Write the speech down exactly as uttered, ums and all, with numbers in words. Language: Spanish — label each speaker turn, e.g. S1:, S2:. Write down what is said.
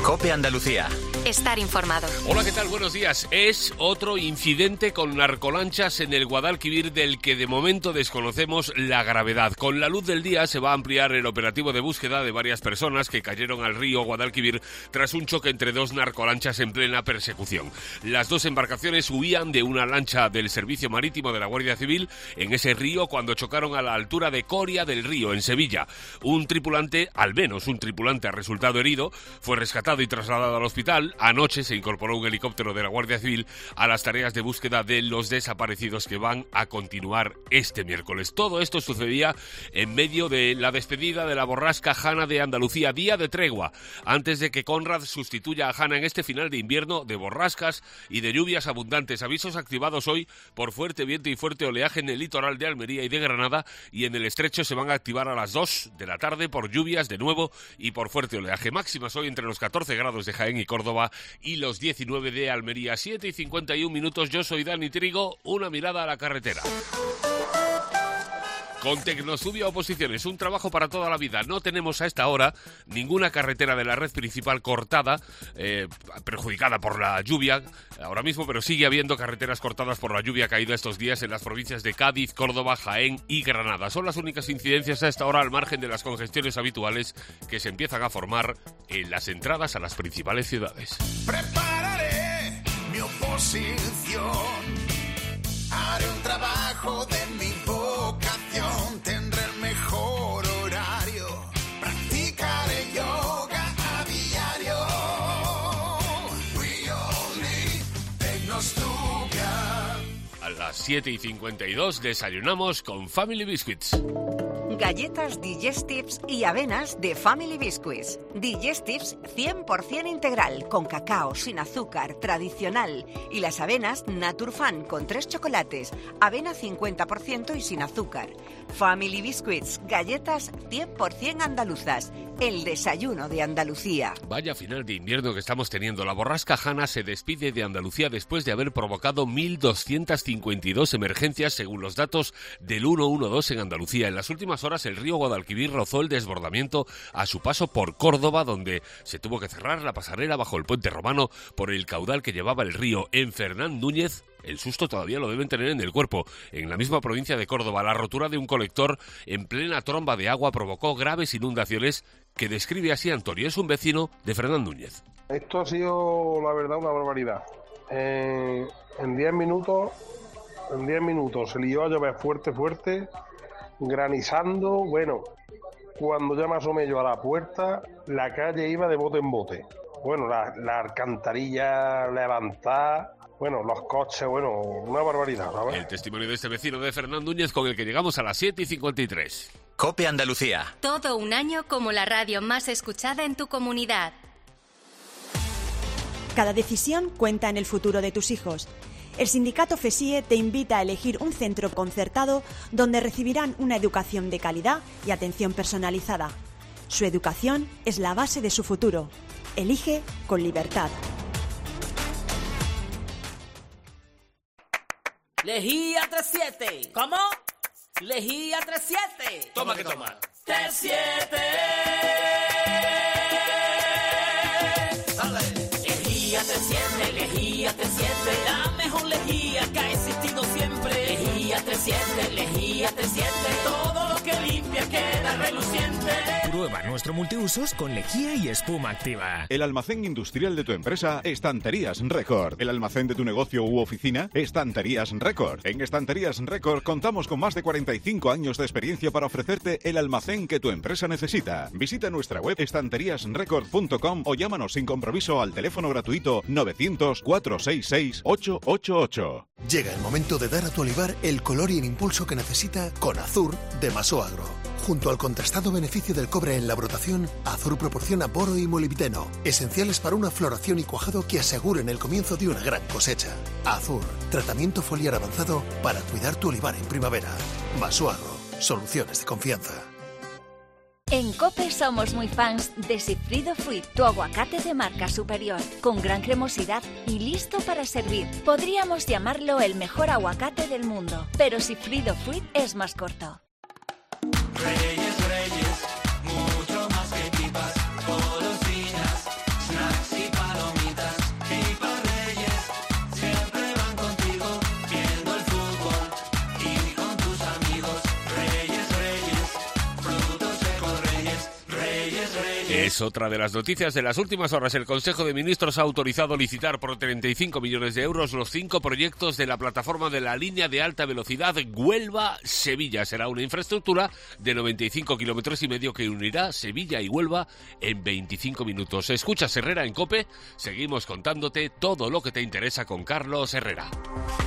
S1: COPE Andalucía.
S2: Estar informado.
S3: Hola, ¿qué tal? Buenos días. Es otro incidente con narcolanchas en el Guadalquivir del que de momento desconocemos la gravedad. Con la luz del día se va a ampliar el operativo de búsqueda de varias personas que cayeron al río Guadalquivir tras un choque entre dos narcolanchas en plena persecución. Las dos embarcaciones huían de una lancha del Servicio Marítimo de la Guardia Civil en ese río cuando chocaron a la altura de Coria del Río, en Sevilla. Un tripulante, al menos un tripulante, ha resultado herido, fue rescatado y trasladado al hospital. Anoche se incorporó un helicóptero de la Guardia Civil a las tareas de búsqueda de los desaparecidos que van a continuar este miércoles. Todo esto sucedía en medio de la despedida de la borrasca Hanna de Andalucía, día de tregua, antes de que Conrad sustituya a Hanna en este final de invierno de borrascas y de lluvias abundantes. Avisos activados hoy por fuerte viento y fuerte oleaje en el litoral de Almería y de Granada, y en el estrecho se van a activar a las dos de la tarde por lluvias de nuevo y por fuerte oleaje. Máximas hoy entre los catorce grados de Jaén y Córdoba y los diecinueve de Almería. Siete y cincuenta y un minutos. Yo soy Dani Trigo. Una mirada a la carretera. Con Tecnosubia Oposiciones, un trabajo para toda la vida. No tenemos a esta hora ninguna carretera de la red principal cortada, eh, perjudicada por la lluvia ahora mismo, pero sigue habiendo carreteras cortadas por la lluvia caída estos días en las provincias de Cádiz, Córdoba, Jaén y Granada. Son las únicas incidencias a esta hora al margen de las congestiones habituales que se empiezan a formar en las entradas a las principales ciudades.
S4: Prepararé mi oposición, haré un trabajo de mi vocación, tendré el mejor horario, practicaré yoga a diario. We all need Tecnosubia.
S3: A las siete y cincuenta y dos desayunamos con Family Biscuits.
S5: Galletas Digestives y avenas de Family Biscuits. Digestives cien por ciento integral, con cacao, sin azúcar, tradicional. Y las avenas Naturfan con tres chocolates, avena cincuenta por ciento y sin azúcar. Family Biscuits, galletas cien por ciento andaluzas. El desayuno de Andalucía.
S3: Vaya final de invierno que estamos teniendo. La borrasca Hanna se despide de Andalucía después de haber provocado mil doscientas cincuenta y dos emergencias según los datos del ciento doce en Andalucía. En las últimas horas el río Guadalquivir rozó el desbordamiento a su paso por Córdoba, donde se tuvo que cerrar la pasarela bajo el puente romano por el caudal que llevaba el río. En Fernán Núñez el susto todavía lo deben tener en el cuerpo. En la misma provincia de Córdoba, la rotura de un colector en plena tromba de agua provocó graves inundaciones que describe así Antonio. Es un vecino de Fernán Núñez.
S6: Esto ha sido, la verdad, una barbaridad. Eh, en diez minutos, en diez minutos se lió a llover fuerte, fuerte, granizando. Bueno, cuando ya me asomé yo a la puerta, la calle iba de bote en bote. Bueno, la, la alcantarilla levantada. Bueno, los coches, bueno, una barbaridad, ¿sabes?
S3: El testimonio de este vecino de Fernán Núñez con el que llegamos a las siete y cincuenta y tres.
S1: COPE Andalucía.
S2: Todo un año como la radio más escuchada en tu comunidad.
S7: Cada decisión cuenta en el futuro de tus hijos. El sindicato FESIE te invita a elegir un centro concertado donde recibirán una educación de calidad y atención personalizada. Su educación es la base de su futuro. Elige con libertad.
S8: Lejía treinta y siete. ¿Cómo? Lejía treinta y siete.
S3: Toma que toma.
S8: treinta y siete. Lejía treinta y siete, lejía treinta y siete. La mejor lejía que ha existido siempre. Lejía treinta y siete, lejía treinta y siete. Todo lo que limpia queda reluciente.
S9: Prueba nuestro multiusos con lejía y espuma activa.
S10: El almacén industrial de tu empresa, Estanterías Record. El almacén de tu negocio u oficina, Estanterías Record. En Estanterías Record contamos con más de cuarenta y cinco años de experiencia para ofrecerte el almacén que tu empresa necesita. Visita nuestra web estanterías record punto com o llámanos sin compromiso al teléfono gratuito novecientos, cuatrocientos sesenta y seis, ochocientos ochenta y ocho.
S11: Llega el momento de dar a tu olivar el color y el impulso que necesita con Azur de Masoagro. Junto al contrastado beneficio del cobre en la brotación, Azur proporciona boro y molibdeno, esenciales para una floración y cuajado que aseguren el comienzo de una gran cosecha. Azur, tratamiento foliar avanzado para cuidar tu olivar en primavera. Masoagro, soluciones de confianza.
S12: En COPE somos muy fans de Sigfrido Fruit, tu aguacate de marca superior, con gran cremosidad y listo para servir. Podríamos llamarlo el mejor aguacate del mundo, pero Sigfrido Fruit es más corto.
S13: Reyes, Reyes, mucho más que pipas, golosinas, snacks
S3: Es otra de las noticias de las últimas horas. El Consejo de Ministros ha autorizado licitar por treinta y cinco millones de euros los cinco proyectos de la plataforma de la línea de alta velocidad Huelva-Sevilla. Será una infraestructura de noventa y cinco kilómetros y medio que unirá Sevilla y Huelva en veinticinco minutos. Escuchas Herrera en COPE. Seguimos contándote todo lo que te interesa con Carlos Herrera.